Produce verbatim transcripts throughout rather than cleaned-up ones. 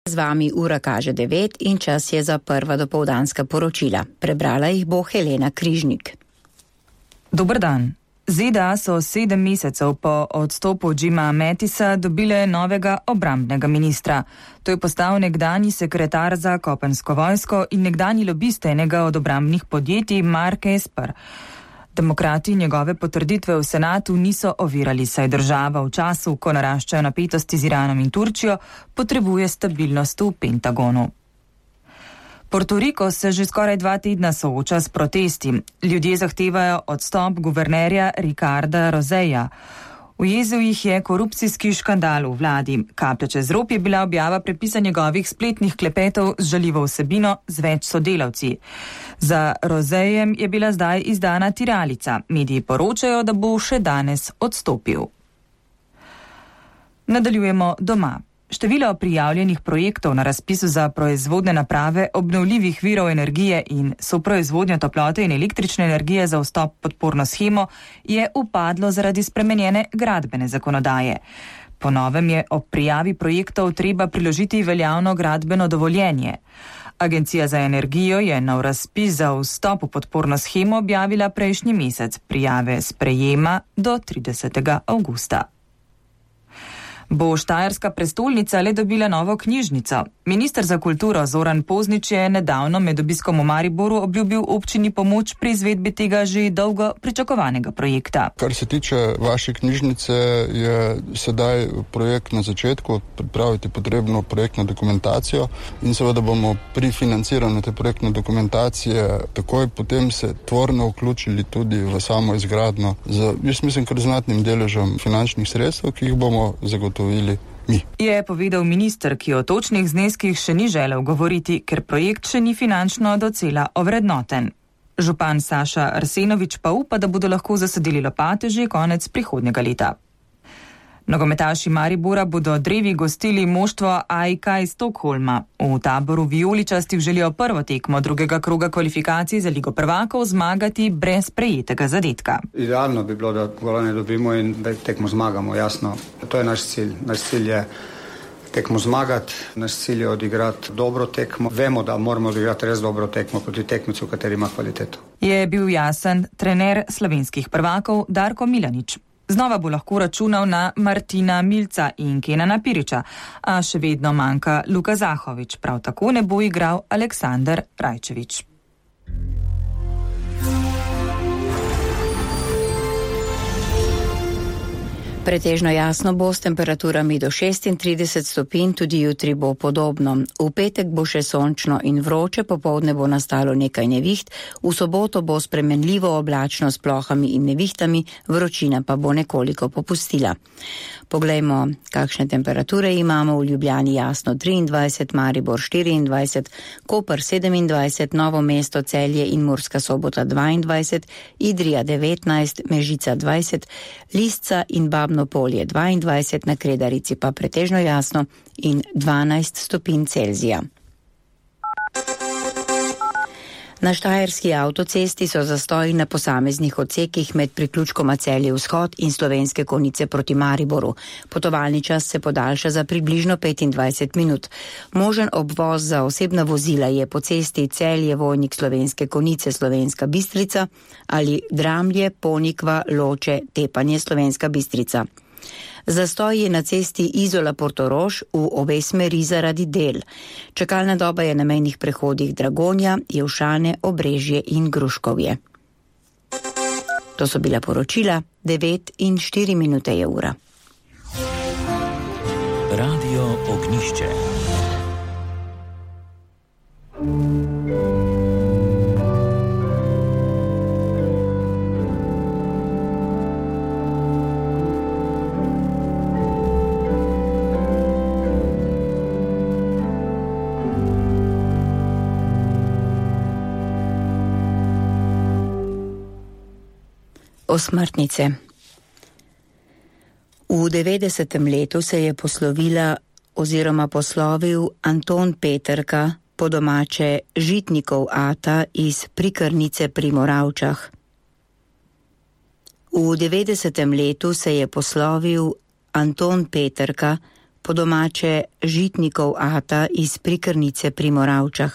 Z vami ura kaže devet in čas je za prva dopoldanska poročila. Prebrala jih bo Helena Križnik. Dober dan. Z D A so sedem mesecev po odstopu Jima Mattisa dobile novega obrambnega ministra. To je postal nekdanji sekretar za kopensko vojsko in nekdanji lobist enega od obrambnih podjetij Mark Esper. Demokrati njegove potrditve v senatu niso ovirali, saj država v času, ko naraščajo napetosti z Iranom in Turčijo, potrebuje stabilnost v Pentagonu. Puerto Rico se že skoraj dva tedna sooča s protesti. Ljudje zahtevajo odstop guvernerja Ricarda Roseja. Ujezil jih je korupcijski škandal v vladi. Kaplja čez rob je bila objava prepisa njegovih spletnih klepetov z žaljivo vsebino z več sodelavci. Za Rosejem je bila zdaj izdana tiralica. Mediji poročajo, da bo še danes odstopil. Nadaljujemo doma. Število prijavljenih projektov na razpisu za proizvodne naprave obnovljivih virov energije in soproizvodnjo toplote in električne energije za vstop podporno shemo je upadlo zaradi spremenjene gradbene zakonodaje. Po novem je ob prijavi projektov treba priložiti veljavno gradbeno dovoljenje. Agencija za energijo je nov razpis za vstop v podporno shemo objavila prejšnji mesec. Prijave sprejema do tridesetega avgusta. Bo štajerska prestolnica le dobila novo knjižnico. Minister za kulturo Zoran Poznič je nedavno med obiskom v Mariboru obljubil občini pomoč pri izvedbi tega že dolgo pričakovanega projekta. Kar se tiče vaše knjižnice, je sedaj projekt na začetku, pripraviti potrebno projektno dokumentacijo in seveda bomo pri financiranju te projektne dokumentacije takoj potem se tvorno vključili tudi v samo izgradnjo z, jaz mislim, kar znatnim deležem finančnih sredstev, ki jih bomo zagotovili. Mi. Je povedal minister, ki o točnih zneskih še ni želel govoriti, ker projekt še ni finančno docela ovrednoten. Župan Saša Arsenovič pa upa, da bodo lahko zasadili lopate že konec prihodnjega leta. Nogometaši Maribora bodo drevi gostili moštvo A I K iz Stokholma. V taboru vijoličastih želijo prvo tekmo drugega kroga kvalifikacij za Ligo prvakov zmagati brez prejetega zadetka. Idealno bi bilo, da gola ne dobimo in da tekmo zmagamo, jasno. To je naš cilj. Naš cilj je tekmo zmagati, naš cilj je odigrati dobro tekmo. Vemo, da moramo odigrati res dobro tekmo proti tekmicu, kateri ima kvaliteto. Je bil jasen trener slovenskih prvakov Darko Milanič. Znova bo lahko računal na Martina Milca in Kenana Piriča, a še vedno manjka Luka Zahovič, prav tako ne bo igral Aleksandar Rajčević. Pretežno jasno bo s temperaturami do šestintrideset stopinj, tudi jutri bo podobno. V petek bo še sončno in vroče, popoldne bo nastalo nekaj neviht, v soboto bo spremenljivo oblačno s plohami in nevihtami, vročina pa bo nekoliko popustila. Poglejmo, kakšne temperature imamo. V Ljubljani jasno triindvajset, Maribor štiriindvajset, Koper sedemindvajset, Novo mesto, Celje in Murska Sobota dvaindvajset, Idrija devetnajst, Mežica dvajset, Lisca in Babno Polje dvaindvajset, na Kredarici pa pretežno jasno in dvanajst stopinj Celzija. Na štajerski avtocesti so zastoji na posameznih odsekih med priključkoma Celje vzhod in Slovenske Konjice proti Mariboru. Potovalni čas se podaljša za približno petindvajset minut. Možen obvoz za osebna vozila je po cesti Celje Vojnik Slovenske Konjice Slovenska Bistrica ali Dramlje Ponikva Loče Tepanje Slovenska Bistrica. Zastoj je na cesti Izola Portorož v obe smeri zaradi del. Čakalna doba je na mejnih prehodih Dragonja, Jevšane, Obrežje in Gruškovje. To so bila poročila, devet in štiri minute je ura. Radio Ognišče. Osmrtnice. V devetdesetem letu se je poslovila oziroma poslovil Anton Peterka, po domače žitnikov ata iz Prikrnice pri Moravčah. V devetdesetem letu se je poslovil Anton Peterka, po domače žitnikov ata iz Prikrnice pri Moravčah.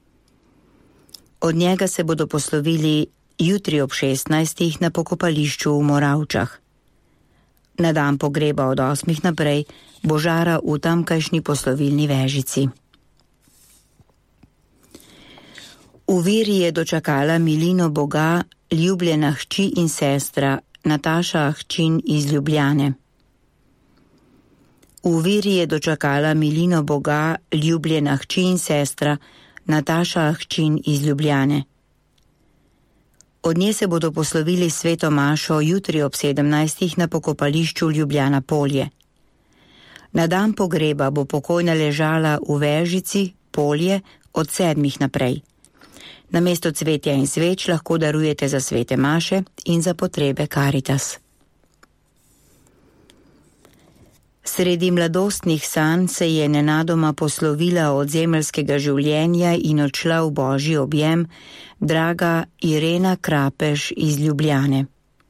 Od njega se bodo poslovili jutri ob šestnajstih na pokopališču v Moravčah. Na dan pogreba od osmih naprej bo žara v tamkajšnji poslovilni vežici. V veri je dočakala milino Boga ljubljena hči in sestra Nataša Ahčin iz Ljubljane. V veri je dočakala milino Boga ljubljena hči in sestra Nataša Ahčin iz Ljubljane. Od nje se bodo poslovili sveto mašo jutri ob sedemnajstih na pokopališču Ljubljana Polje. Na dan pogreba bo pokojna ležala v vežici Polje od sedmih naprej. Namesto cvetja in sveč lahko darujete za svete maše in za potrebe Karitas. Sredi mladostnih sanj se je nenadoma poslovila od zemeljskega življenja in odšla v božji objem draga Irena Krapež iz Ljubljane.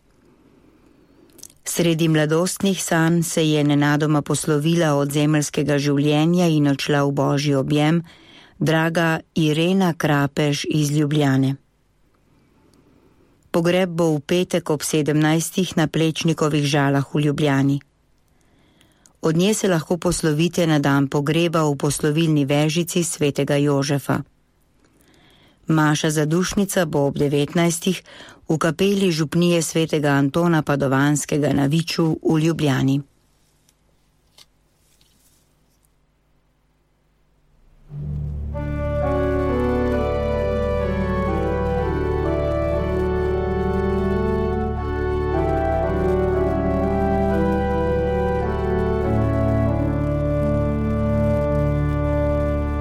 Sredi mladostnih sanj se je nenadoma poslovila od zemeljskega življenja in odšla v božji objem draga Irena Krapež iz Ljubljane. Pogreb bo v petek ob sedemnajstih na Plečnikovih Žalah v Ljubljani. Od nje se lahko poslovite na dan pogreba v poslovilni vežici svetega Jožefa. Maša zadušnica bo ob devetnajstih v kapeli župnije svetega Antona Padovanskega na Viču v Ljubljani.